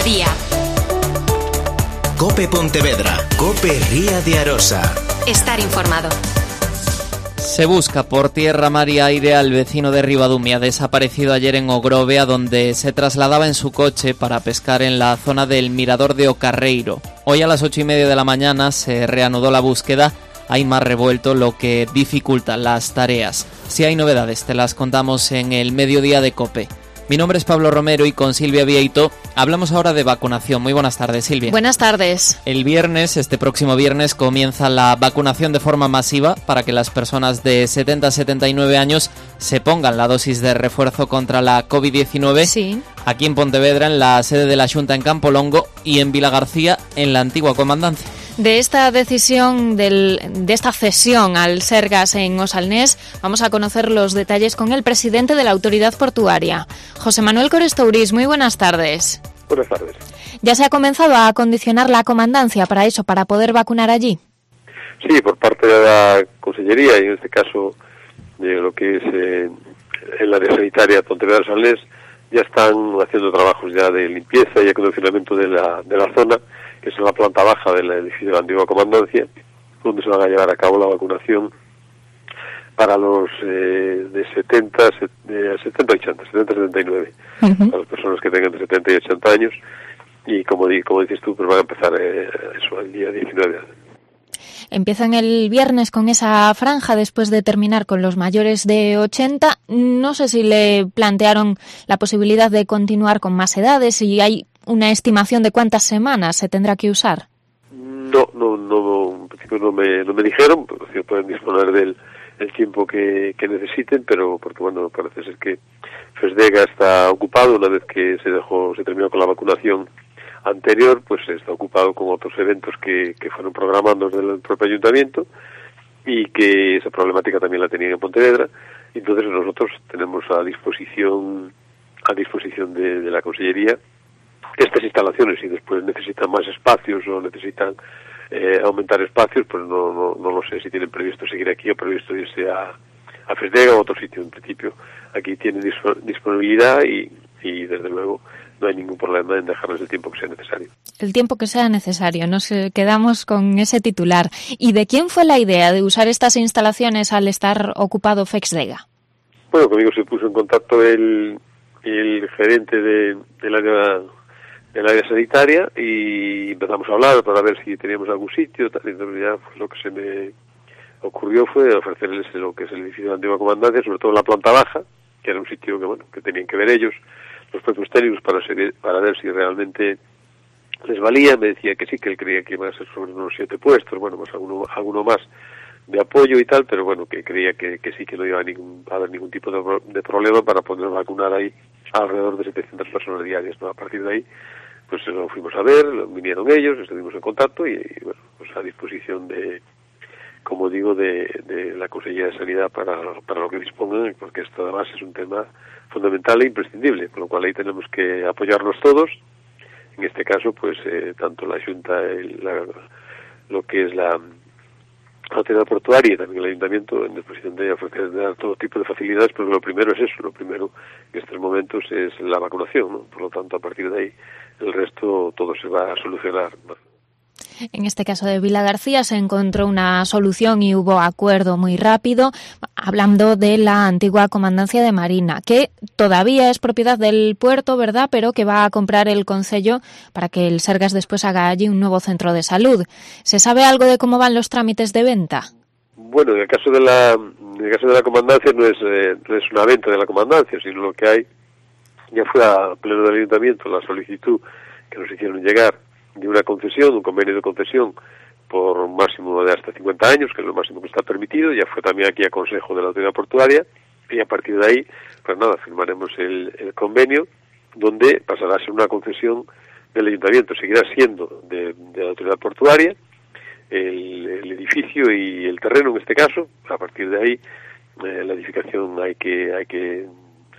mediodía. COPE Pontevedra, COPE Ría de Arosa. Estar informado. Se busca por tierra, mar y aire al vecino de Ribadumia, desaparecido ayer en Ogrovea, donde se trasladaba en su coche para pescar en la zona del mirador de Ocarreiro. Hoy a las 8:30 de la mañana se reanudó la búsqueda. Hay mar revuelto, lo que dificulta las tareas. Si hay novedades, te las contamos en el mediodía de COPE. Mi nombre es Pablo Romero y con Silvia Vieito hablamos ahora de vacunación. Muy buenas tardes, Silvia. Buenas tardes. El viernes, este próximo viernes, comienza la vacunación de forma masiva para que las personas de 70 a 79 años se pongan la dosis de refuerzo contra la COVID-19. Sí. Aquí en Pontevedra, en la sede de la Xunta en Campolongo, y en Vilagarcía, en la antigua comandancia. De esta decisión, de esta cesión al Sergas en Osalnés, vamos a conocer los detalles con el presidente de la autoridad portuaria, José Manuel Corestouriz. Muy buenas tardes. Buenas tardes. ¿Ya se ha comenzado a acondicionar la comandancia para eso, para poder vacunar allí? Sí, por parte de la Consellería, y en este caso de lo que es el área sanitaria Pontevedra-Osalnés, ya están haciendo trabajos ya de limpieza y acondicionamiento de la zona, que es en la planta baja del edificio de la antigua comandancia, donde se van a llevar a cabo la vacunación para los de 70 a 79, para las personas que tengan de 70 y 80 años, y como dices tú, pues van a empezar eso el día 19. Empiezan el viernes con esa franja después de terminar con los mayores de 80. No sé si le plantearon la posibilidad de continuar con más edades, y hay una estimación de cuántas semanas se tendrá que usar. No, en principio no me dijeron, porque pueden disponer del tiempo que necesiten, pero porque bueno, parece ser que Fesdega está ocupado una vez que se terminó con la vacunación anterior, pues está ocupado con otros eventos que fueron programando desde el propio ayuntamiento, y que esa problemática también la tenían en Pontevedra. Entonces nosotros tenemos a disposición de la Consellería estas instalaciones, y después necesitan más espacios o necesitan aumentar espacios, pues no lo sé si tienen previsto seguir aquí o previsto irse a Fesdega o a otro sitio. En principio aquí tienen disponibilidad y desde luego no hay ningún problema en dejarles el tiempo que sea necesario. El tiempo que sea necesario, nos quedamos con ese titular. ¿Y de quién fue la idea de usar estas instalaciones al estar ocupado Fesdega? Bueno, conmigo se puso en contacto el gerente del área sanitaria, y empezamos a hablar para ver si teníamos algún sitio, tal. Entonces ya pues, lo que se me ocurrió fue ofrecerles lo que es el edificio de la antigua comandancia, sobre todo en la planta baja, que era un sitio que tenían que ver ellos, los propios técnicos, para ver si realmente les valía. Me decía que sí, que él creía que iban a ser sobre unos 7 puestos, bueno, pues alguno más de apoyo y tal, pero bueno, que creía que sí, que no iba a haber ningún tipo de problema para poder vacunar ahí alrededor de 700 personas diarias, ¿no? A partir de ahí, pues lo fuimos a ver, vinieron ellos, estuvimos en contacto, y bueno, pues a disposición como digo, de la Consellería de Sanidad para lo que dispongan, porque esto además es un tema fundamental e imprescindible, con lo cual ahí tenemos que apoyarnos todos. En este caso, pues tanto la Xunta, lo que es la autoridad portuaria, y también el ayuntamiento, en disposición de ofrecer dar todo tipo de facilidades, pero lo primero es eso, lo primero en estos momentos es la vacunación, ¿no? Por lo tanto, a partir de ahí, el resto todo se va a solucionar, ¿no? En este caso de Vilagarcía se encontró una solución y hubo acuerdo muy rápido, hablando de la antigua comandancia de Marina, que todavía es propiedad del puerto, ¿verdad?, pero que va a comprar el concello para que el Sergas después haga allí un nuevo centro de salud. ¿Se sabe algo de cómo van los trámites de venta? Bueno, en el caso de la comandancia no es una venta de la comandancia, sino lo que hay, ya fue a pleno del ayuntamiento la solicitud que nos hicieron llegar de una concesión, un convenio de concesión por un máximo de hasta 50 años, que es lo máximo que está permitido. Ya fue también aquí a consejo de la autoridad portuaria, y a partir de ahí, pues nada, firmaremos el convenio, donde pasará a ser una concesión del ayuntamiento. Seguirá siendo de la autoridad portuaria el edificio y el terreno, en este caso. A partir de ahí, la edificación hay que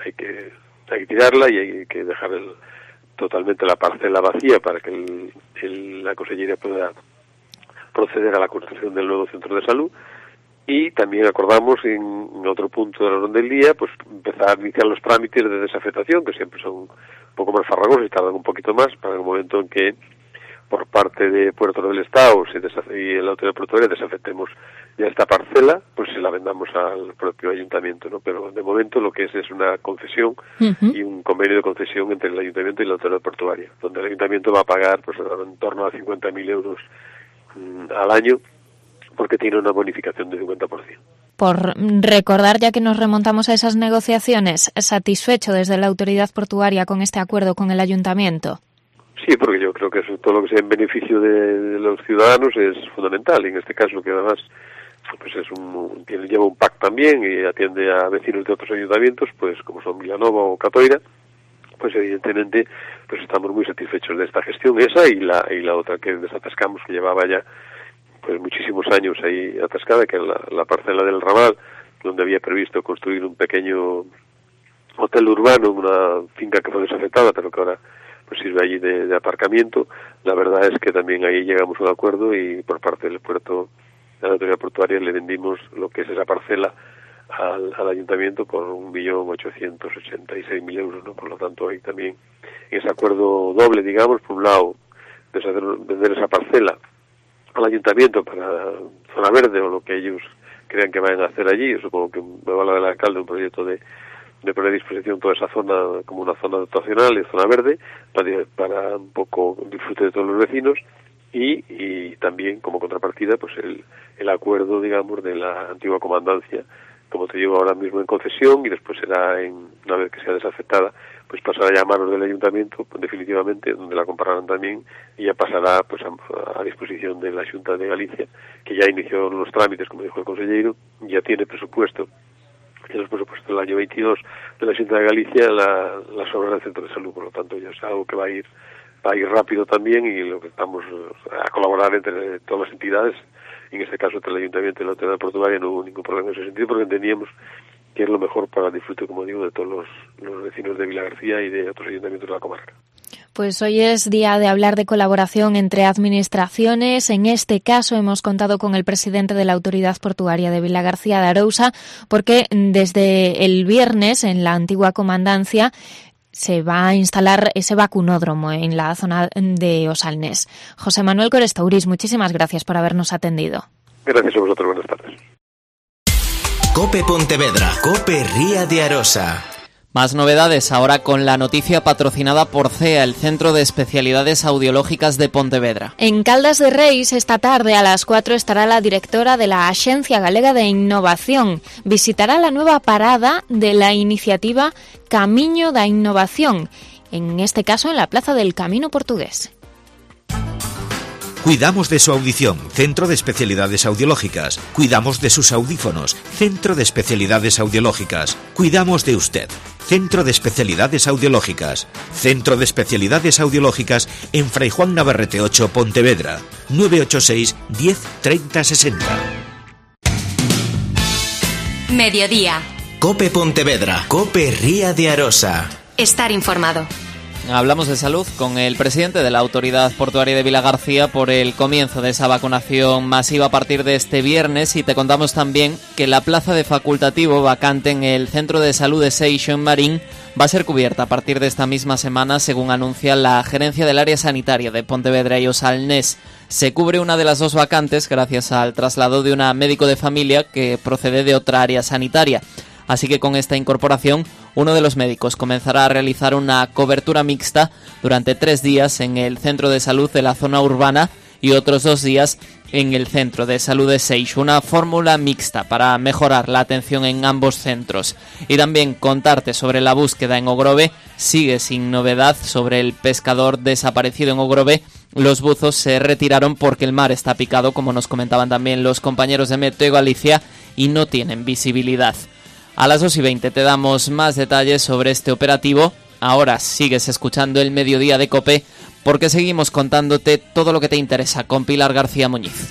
tirarla, y hay que dejar totalmente la parcela vacía para que la Consellería pueda proceder a la construcción del nuevo centro de salud. y también acordamos en otro punto del orden del día pues empezar a iniciar los trámites de desafectación, que siempre son un poco más farragosos y tardan un poquito más, para el momento en que por parte de Puertos del Estado y la autoridad portuaria desafectemos ya esta parcela, pues se la vendamos al propio ayuntamiento, ¿no? Pero de momento lo que es una concesión y un convenio de concesión entre el ayuntamiento y la autoridad portuaria, donde el ayuntamiento va a pagar pues en torno a 50.000 euros al año, porque tiene una bonificación del 50%. Por recordar, ya que nos remontamos a esas negociaciones, ¿satisfecho desde la autoridad portuaria con este acuerdo con el ayuntamiento? Sí, porque yo creo que todo lo que sea en beneficio de los ciudadanos es fundamental. Y en este caso, que además pues lleva un PAC también y atiende a vecinos de otros ayuntamientos, pues como son Vilanova o Catoira, pues evidentemente pues estamos muy satisfechos de esta gestión, esa y la otra que desatascamos, que llevaba ya pues muchísimos años ahí atascada, que es la parcela del Raval, donde había previsto construir un pequeño hotel urbano, una finca que fue desafectada, pero que ahora pues sirve allí de aparcamiento. La verdad es que también ahí llegamos a un acuerdo y por parte del puerto, de la autoridad portuaria, le vendimos lo que es esa parcela al ayuntamiento por 1.886.000 euros, ¿no? Por lo tanto, ahí también ese acuerdo doble, digamos, por un lado, vender esa parcela al ayuntamiento para zona verde o lo que ellos crean que vayan a hacer allí. Yo supongo que me va a hablar del alcalde un proyecto de poner a disposición toda esa zona como una zona dotacional y zona verde para un poco disfrute de todos los vecinos y también como contrapartida pues el acuerdo, digamos, de la antigua comandancia, como te digo, ahora mismo en concesión, y después será una vez que sea desafectada pues pasará ya a manos del ayuntamiento, pues, definitivamente, donde la comprarán también, y ya pasará pues a disposición de la Xunta de Galicia, que ya inició los trámites, como dijo el consejero, ya tiene presupuesto en los presupuestos del año 22 de la Xunta de Galicia las obras del centro de salud. Por lo tanto, ya es algo que va a ir rápido también, y lo que estamos a colaborar entre todas las entidades, en este caso entre el ayuntamiento y la autoridad portuaria. No hubo ningún problema en ese sentido, porque entendíamos que es lo mejor para el disfrute, como digo, de todos los vecinos de Vilagarcía y de otros ayuntamientos de la comarca. Pues hoy es día de hablar de colaboración entre administraciones. En este caso hemos contado con el presidente de la Autoridad Portuaria de Vilagarcía de Arousa, porque desde el viernes en la antigua comandancia se va a instalar ese vacunódromo en la zona de Osalnés. José Manuel Corestauriz, muchísimas gracias por habernos atendido. Gracias a vosotros, buenas tardes. COPE Pontevedra, COPE Ría de Arosa. Más novedades ahora con la noticia patrocinada por CEA, el Centro de Especialidades Audiológicas de Pontevedra. En Caldas de Reis, esta tarde a las 4 estará la directora de la Axencia Galega de Innovación. Visitará la nueva parada de la iniciativa Camiño da Innovación, en este caso en la Plaza del Camino Portugués. Cuidamos de su audición, Centro de Especialidades Audiológicas. Cuidamos de sus audífonos, Centro de Especialidades Audiológicas. Cuidamos de usted, Centro de Especialidades Audiológicas. Centro de Especialidades Audiológicas en Fray Juan Navarrete 8, Pontevedra. 986 10 30 60. Mediodía. COPE Pontevedra, COPE Ría de Arosa. Estar informado. Hablamos de salud con el presidente de la Autoridad Portuaria de Vilagarcía por el comienzo de esa vacunación masiva a partir de este viernes, y te contamos también que la plaza de facultativo vacante en el Centro de Salud de Seixo en Marín va a ser cubierta a partir de esta misma semana, según anuncia la gerencia del área sanitaria de Pontevedra y Osalnés. Se cubre una de las dos vacantes gracias al traslado de una médico de familia que procede de otra área sanitaria. Así que con esta incorporación, uno de los médicos comenzará a realizar una cobertura mixta durante 3 días en el centro de salud de la zona urbana y otros 2 días en el centro de salud de Seixo. Una fórmula mixta para mejorar la atención en ambos centros. Y también contarte sobre la búsqueda en Ogrove. Sigue sin novedad sobre el pescador desaparecido en Ogrove. Los buzos se retiraron porque el mar está picado, como nos comentaban también los compañeros de Meteo Galicia, y no tienen visibilidad. A las 2:20 te damos más detalles sobre este operativo. Ahora sigues escuchando el Mediodía de COPE, porque seguimos contándote todo lo que te interesa con Pilar García Muñiz.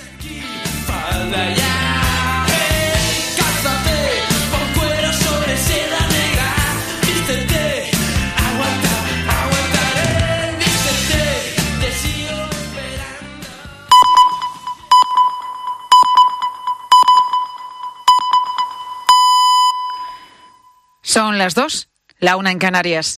Son las 2, la 1 en Canarias.